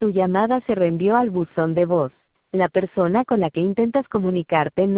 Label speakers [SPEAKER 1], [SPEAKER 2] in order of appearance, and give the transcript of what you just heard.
[SPEAKER 1] Tu llamada se reenvió al buzón de voz. La persona con la que intentas comunicarte